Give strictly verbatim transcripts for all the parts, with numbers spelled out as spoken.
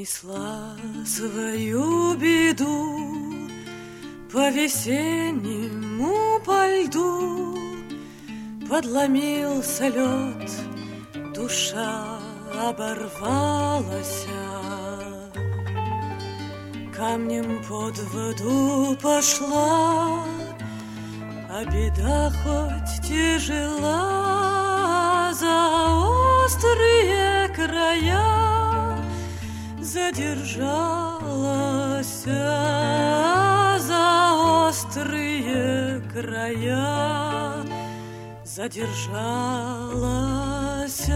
Несла свою беду по весеннему по льду, подломился лед, душа оборвалась, камнем под воду пошла, а беда хоть тяжела, за острые края задержалась, за острые края задержалась.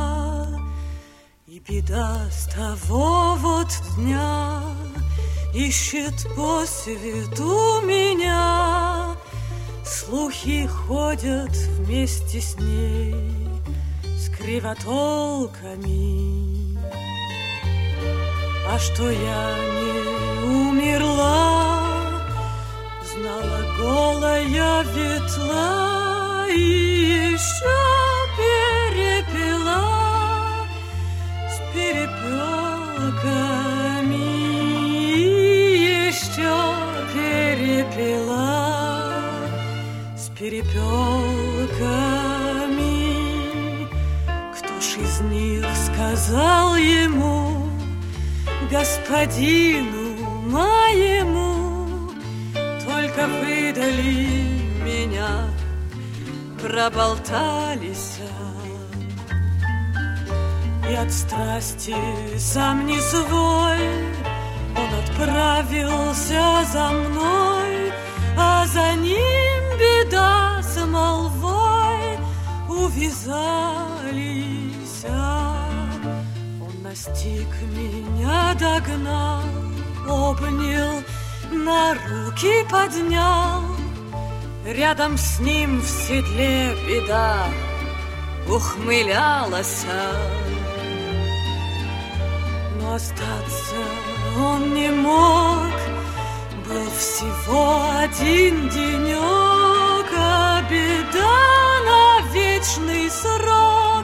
И беда с того вот дня ищет по свету меня, слухи ходят вместе с ней, с кривотолками. А что я не умерла, знала голая ветла и еще перепела с перепелками, еще перепела с перепелками. Кто ж из них сказал ему, господину моему, только выдали меня, проболтались, и от страсти сам не свой он отправился за мной, а за ним беда с молвой увязались. Он настиг меня, догнал, обнял, на руки поднял. Рядом с ним в седле беда ухмылялась, но остаться он не мог. Был всего один денек, а беда на вечный срок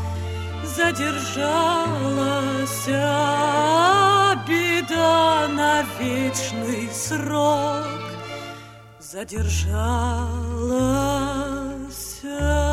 задержалась, а беда на вечный срок задержалась.